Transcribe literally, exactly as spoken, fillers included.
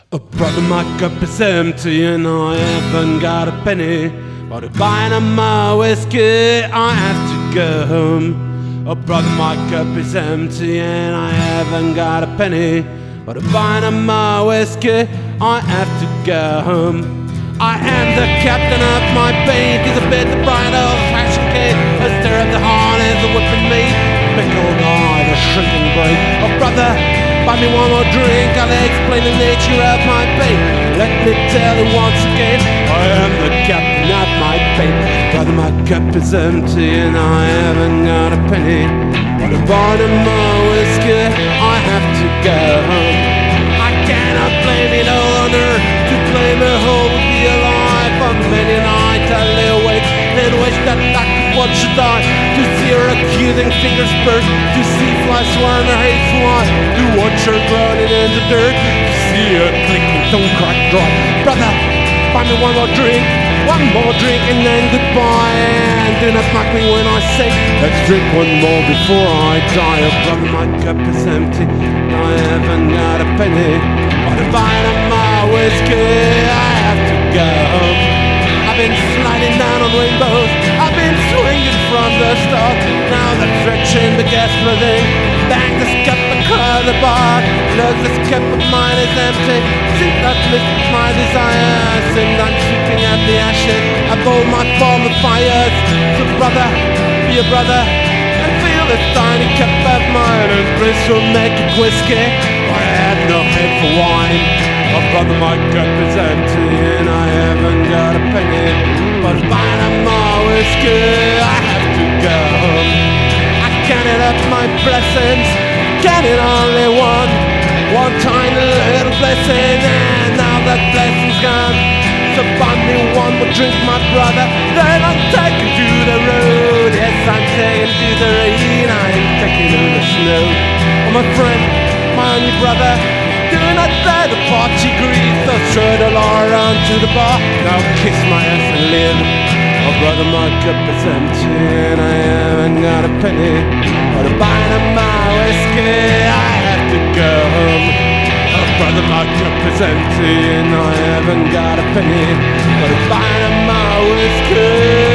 Oh, brother, my cup is empty and I haven't got a penny. But to buy my whiskey, I have to go home. Oh, brother, my cup is empty and I haven't got a penny. But to buy my whiskey, I have to go home. I am the captain of my paint, is a bit the bride of fashion cake. A stir of the horn is a whipping me, pickled eye, the shrinking brain. Oh, brother, buy me one more drink, I'll explain the nature of my pain. Let me tell you once again, I am the captain of my pain. Brother, my cup is empty and I haven't got a penny. But to buy my whiskey, I have to go home. I cannot blame it all on her, to blame her whole would be alive. For many a night I lay awake and wish that I could watch her die. To see her accusing fingers burst, to see flies swarm her hateful eye, to watch her groaning in the dirt, to see her clicking tongue crack dry. Brother, buy me one more drink, one more drink and then goodbye. And do not mock me when I say, let's drink one more before I die. Oh, brother, my cup is empty, I haven't got a penny. But to buy my whiskey, I have to go home. I've been sliding down on rainbows, I've been swinging from the start. Now the friction begins within. Bang this cup across the bar. Look, this cup of mine is empty. Since I've missed my desires, and I'm sweeping at the ashes, I bowl my former fires. So brother, be a brother, and fill this tiny cup of mine, and bliss will make it whiskey, but I have no head for wine. Oh, brother, my cup is empty and I haven't got a penny. But buying my whiskey, I have to go home. I counted up my blessings, counted only one, one tiny little blessing, and now that blessing's gone. So buy me one more drink, my brother, then I'm taking to the road. Yes, I'm taking to the rain, I'm taking to the snow. Oh, my friend, my only brother, do not let the party grease, so straight along around to the bar. Now kiss my ass and live. Oh, brother, my cup is empty and I haven't got a penny. But to buy my whiskey, I have to go home. Oh, brother, my cup is empty and I haven't got a penny. But to buy my whiskey,